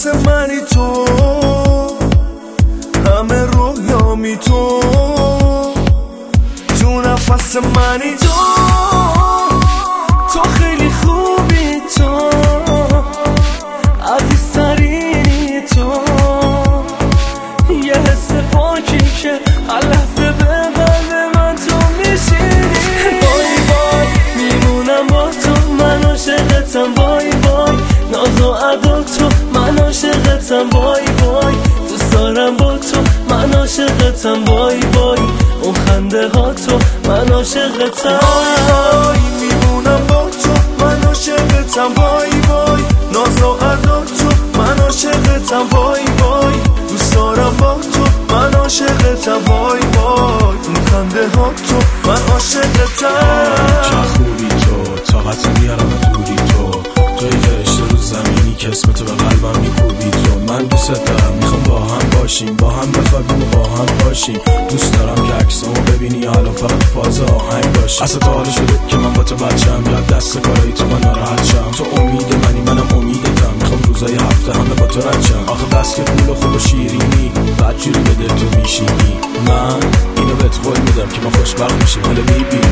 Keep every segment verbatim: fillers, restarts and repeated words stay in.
مثل منی تو، همه رویامی تو، تو نفس منی تو، تو خیلی خوبی تو، عزیزترینی تو، یه حس پاکی که لحظه به قلب من تو میشینی. بای بای میمونم با تو، من عاشقتم. بای بای ناز و ادا تو، من عاشقتم. بای بای دوست دارم با تو، من عاشقتم. بای بای اون خنده ها تو، من عاشقتم. بای بای میمونم با تو، من عاشقتم. بای بای ناز و ادا تو، من عاشقتم. بای بای دوست دارم با تو، من عاشقتم. بای بای اون خنده ها تو، من عاشقتم. چه خوبی تو، طاقت میارم دوری تو، توی فرشته رو زمینی که اسم تو به قلبم میکوبی تو. من دوست دارم، میخوام با هم باشیم، با هم بخوابیم و با هم باشیم. دوست دارم که عکسامو ببینی الان فقط فاز آهنگ باشیم. اصلا تا حالا شده که من با تو بچم، یاد دست کارایی تو من ناراحت شم. تو امید منی منم امیدتم، میخوام روزای هفته همه با تو رد شم. آخه بس که پول و خوب و شیرینی بدجوری به دل تو میشینی. من اینو بهت قول میدم که ما خوشبخت میشیم، حالا میبینی.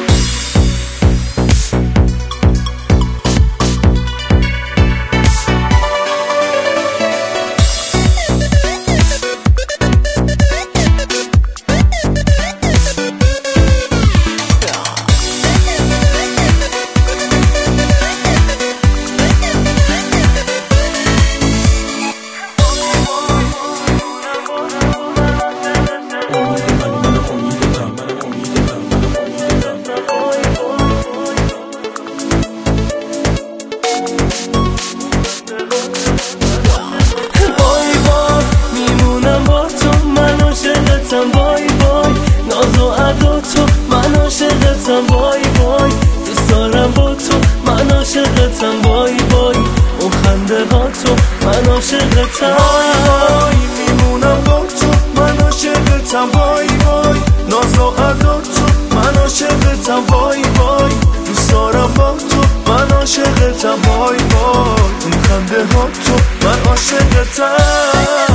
بای بای ناز و ادا تو، من عاشقتم. بای بای دوست دارم با تو، من عاشقتم. بای بای اون خنده ها تو، من عاشقتم. بای بای میمونم با تو، من عاشقتم. بای بای ناز و ادا تو، من عاشقتم. بای بای دوست دارم با تو، من عاشقتم. بای بای اون خنده ها تو، من عاشقتم.